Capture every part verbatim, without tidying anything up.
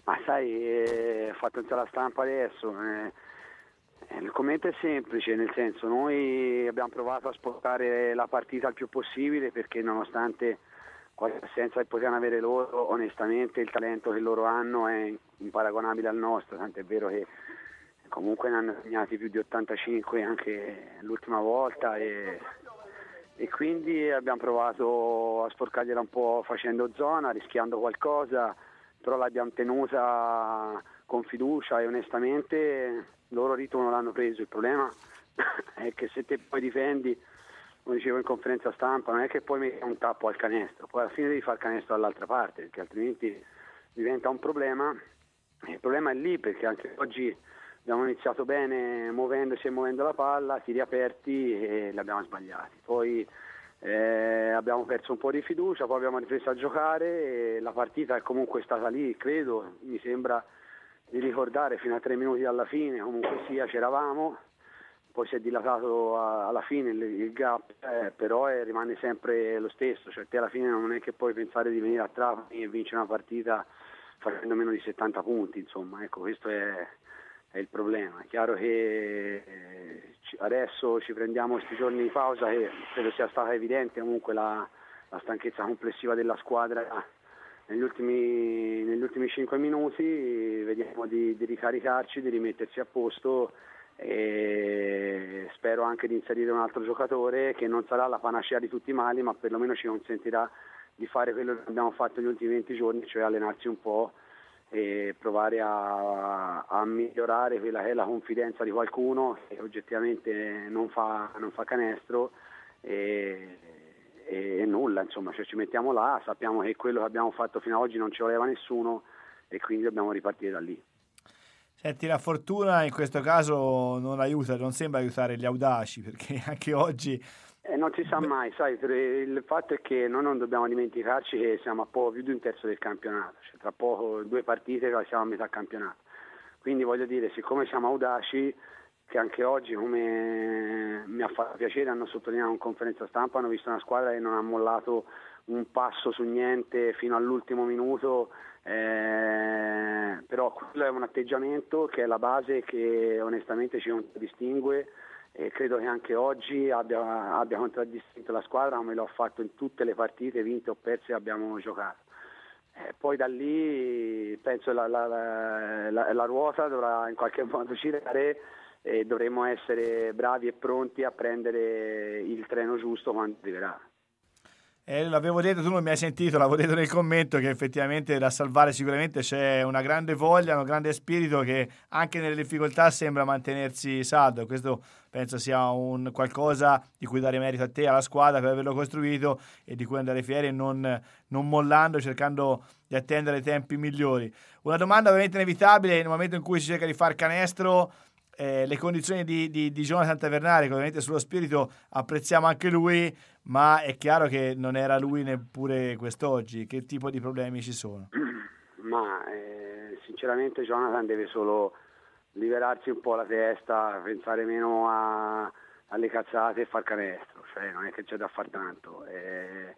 Ma sai, eh, ho fatto tutta la stampa adesso, eh, eh, il commento è semplice, nel senso noi abbiamo provato a spostare la partita il più possibile perché nonostante qualche assenza che potevano avere loro, onestamente il talento che loro hanno è imparagonabile al nostro, tant'è vero che comunque ne hanno segnati più di ottantacinque anche l'ultima volta e, e quindi abbiamo provato a sporcargliela un po' facendo zona, rischiando qualcosa, però l'abbiamo tenuta con fiducia e onestamente loro Rito non l'hanno preso. Il problema è che se te poi difendi, come dicevo in conferenza stampa, non è che poi metti un tappo al canestro, poi alla fine devi fare il canestro dall'altra parte perché altrimenti diventa un problema. Il problema è lì perché anche oggi abbiamo iniziato bene muovendoci e muovendo la palla, tiri aperti e li abbiamo sbagliati. Poi eh, abbiamo perso un po' di fiducia, poi abbiamo ripreso a giocare e la partita è comunque stata lì, credo, mi sembra di ricordare fino a tre minuti dalla fine, comunque sia c'eravamo, poi si è dilatato a, alla fine il, il gap, eh, però eh, rimane sempre lo stesso, cioè te alla fine non è che puoi pensare di venire a Trapani e vincere una partita facendo meno di settanta punti, insomma, ecco, questo è, è il problema. È chiaro che eh, ci, adesso ci prendiamo questi giorni di pausa che credo sia stata evidente comunque la, la stanchezza complessiva della squadra negli ultimi, negli ultimi cinque minuti, vediamo di, di ricaricarci, di rimetterci a posto e spero anche di inserire un altro giocatore che non sarà la panacea di tutti i mali, ma perlomeno ci consentirà di fare quello che abbiamo fatto negli ultimi venti giorni, cioè allenarci un po' e provare a, a migliorare quella che è la confidenza di qualcuno che oggettivamente non fa, non fa canestro e, e, e nulla, insomma, cioè ci mettiamo là, sappiamo che quello che abbiamo fatto fino ad oggi non ci voleva nessuno e quindi dobbiamo ripartire da lì. Senti, la fortuna in questo caso non aiuta, non sembra aiutare gli audaci, perché anche oggi... Eh, non si sa mai, sai, il fatto è che noi non dobbiamo dimenticarci che siamo a poco più di un terzo del campionato, cioè tra poco due partite che siamo a metà campionato. Quindi voglio dire, siccome siamo audaci, che anche oggi, come mi ha fatto piacere, hanno sottolineato in conferenza stampa, hanno visto una squadra che non ha mollato un passo su niente fino all'ultimo minuto, eh, però quello è un atteggiamento che è la base che onestamente ci distingue e credo che anche oggi abbia, abbia contraddistinto la squadra come lo ha fatto in tutte le partite vinte o perse che abbiamo giocato. Eh, poi da lì penso la, la, la, la, la ruota dovrà in qualche modo girare e dovremo essere bravi e pronti a prendere il treno giusto quando arriverà. Eh, l'avevo detto, tu non mi hai sentito, l'avevo detto nel commento che effettivamente da salvare sicuramente c'è una grande voglia, un grande spirito che anche nelle difficoltà sembra mantenersi saldo. Questo penso sia un qualcosa di cui dare merito a te, alla squadra per averlo costruito e di cui andare fieri e non, non mollando, cercando di attendere tempi migliori. Una domanda ovviamente inevitabile nel momento in cui si cerca di far canestro. Eh, le condizioni di, di, di Jonathan Tavernari, che ovviamente sullo spirito apprezziamo anche lui, ma è chiaro che non era lui neppure quest'oggi. Che tipo di problemi ci sono? Ma eh, sinceramente Jonathan deve solo liberarsi un po' la testa, pensare meno a, alle cazzate e far canestro, cioè non è che c'è da far tanto. Eh,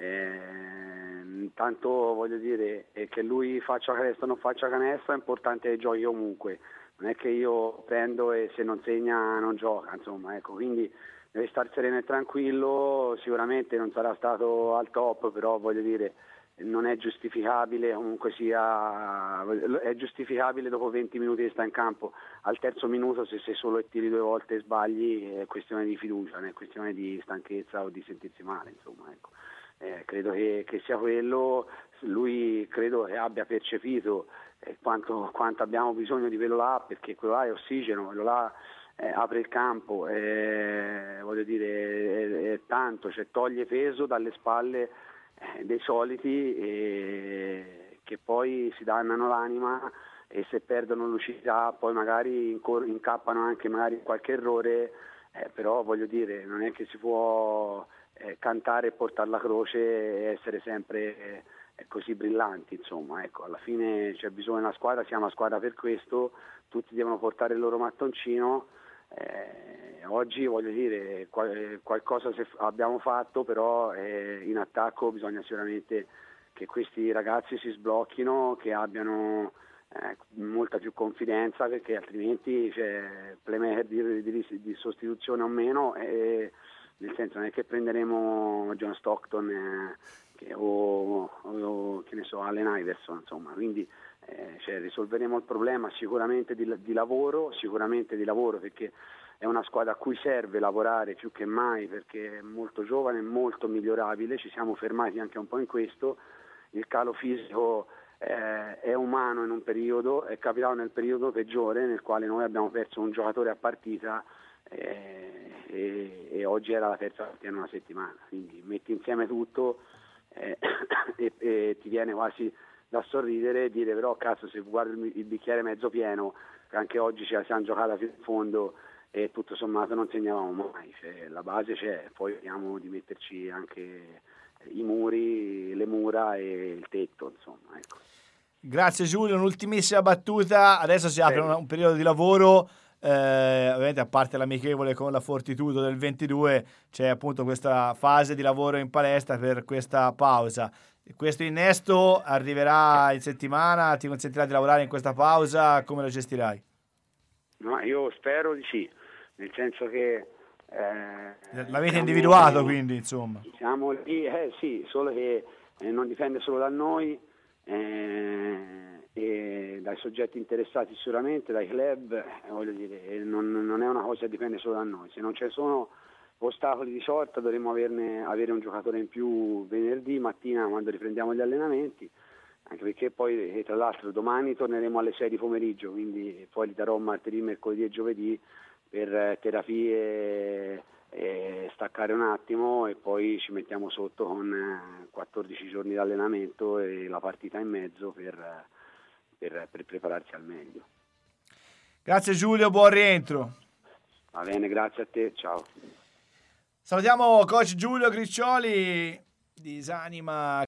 eh, tanto voglio dire eh, che lui faccia canestro o non faccia canestro, è importante che giochi comunque. Non è che io prendo e se non segna non gioca, insomma, ecco, quindi deve stare sereno e tranquillo, sicuramente non sarà stato al top, però voglio dire, non è giustificabile, comunque sia, è giustificabile dopo venti minuti che sta in campo, al terzo minuto se sei solo e tiri due volte e sbagli è questione di fiducia, non è questione di stanchezza o di sentirsi male, insomma, ecco. Eh, credo che, che sia quello, lui credo che abbia percepito eh, quanto, quanto abbiamo bisogno di quello là, perché quello là è ossigeno, quello là eh, apre il campo, eh, voglio dire, è, è tanto, cioè toglie peso dalle spalle eh, dei soliti eh, che poi si dannano l'anima e se perdono lucidità poi magari incor- incappano anche magari in qualche errore, eh, però voglio dire, non è che si può eh, cantare e portare la croce e essere sempre eh, così brillanti, insomma, ecco, alla fine c'è bisogno di una squadra, siamo una squadra per questo, tutti devono portare il loro mattoncino. Eh, oggi voglio dire qual- qualcosa se f- abbiamo fatto, però eh, in attacco bisogna sicuramente che questi ragazzi si sblocchino, che abbiano eh, molta più confidenza, perché altrimenti cioè, playmaker di, di, di sostituzione o meno, eh, nel senso non è che prenderemo John Stockton eh, che, o, o che ne so, Allen Iverson, insomma, quindi eh, cioè, risolveremo il problema sicuramente di, di lavoro, sicuramente di lavoro, perché è una squadra a cui serve lavorare più che mai, perché è molto giovane, molto migliorabile, ci siamo fermati anche un po' in questo, il calo fisico eh, è umano in un periodo, è capitato nel periodo peggiore nel quale noi abbiamo perso un giocatore a partita eh, e, e oggi era la terza partita in una settimana, quindi metti insieme tutto eh, e, e ti viene quasi da sorridere e dire però cazzo, se guardo il, il bicchiere mezzo pieno, che anche oggi ce la siamo giocata fino in fondo e tutto sommato non segnavamo mai, cioè, la base c'è, poi vediamo di metterci anche i muri, le mura e il tetto, insomma, ecco. Grazie Giulio, un'ultimissima battuta, adesso si apre un, un periodo di lavoro, eh, ovviamente a parte l'amichevole con la Fortitudo del ventidue c'è appunto questa fase di lavoro in palestra per questa pausa. Questo innesto arriverà in settimana, ti consentirà di lavorare in questa pausa, come lo gestirai? No, io spero di sì, nel senso che eh, l'avete siamo, individuato quindi, insomma. Siamo lì, eh sì, solo che eh, non dipende solo da noi eh, e dai soggetti interessati sicuramente, dai club, eh, voglio dire, non, non è una cosa che dipende solo da noi, se non ci sono ostacoli di sorta dovremmo averne, avere un giocatore in più venerdì mattina quando riprendiamo gli allenamenti, anche perché poi tra l'altro domani torneremo alle sei di pomeriggio, quindi poi li darò martedì, mercoledì e giovedì per terapie e staccare un attimo e poi ci mettiamo sotto con quattordici giorni di allenamento e la partita in mezzo per, per, per prepararci al meglio. Grazie Giulio, buon rientro. Va bene, grazie a te, ciao. Salutiamo coach Giulio Griccioli, Disanima